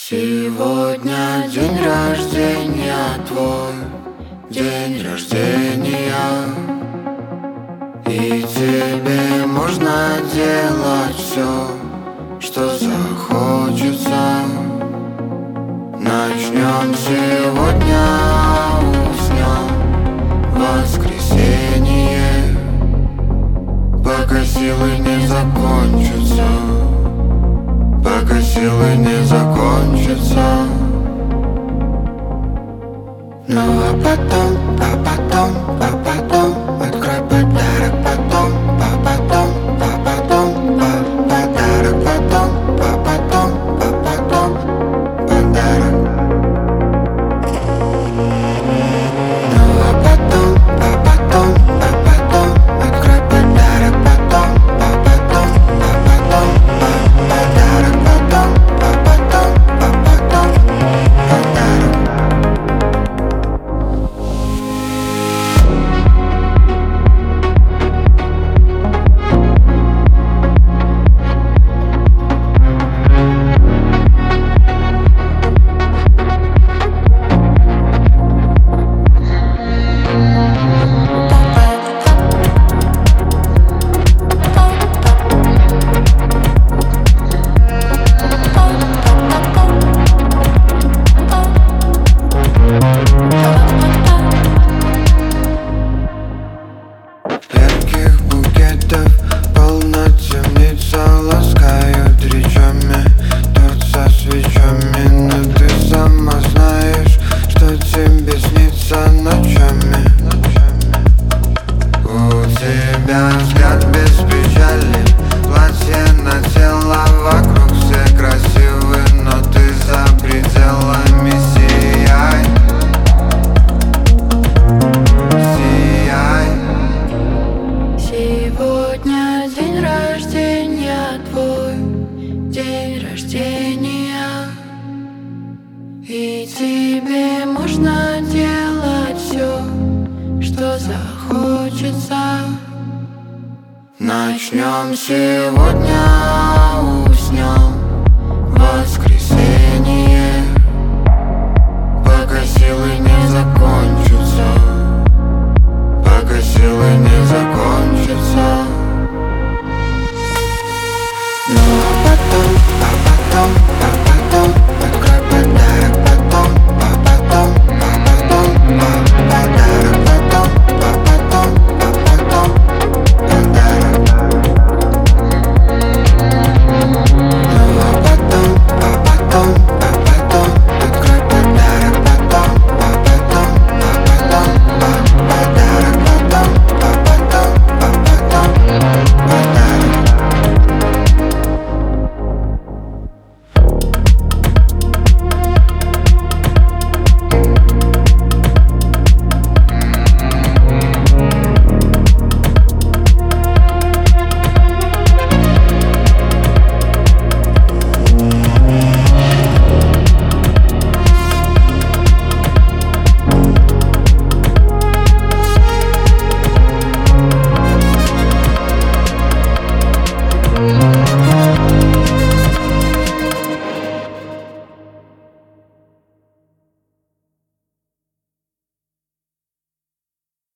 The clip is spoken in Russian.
Сегодня день рождения твой, день рождения, и тебе можно делать все, что захочется. Начнем сегодня, уснем в воскресенье, пока силы не закончатся, пока силы не закончатся. Ну а потом открой подарок, потом подарок, потом подарок. Ну а потом открой подарок, потом подарок, потом подарок. Ярких букетов полна темница, ласкают речами торт со свечами. Но ты сама знаешь, что тебе снится ночами. У тебя взгляд без печали, платье на тело, вокруг все красивы, но ты за пределами. Сияй, сияй. Сегодня день рождения твой, день рождения, и тебе можно делать все, что захочется. Начнем сегодня, уснем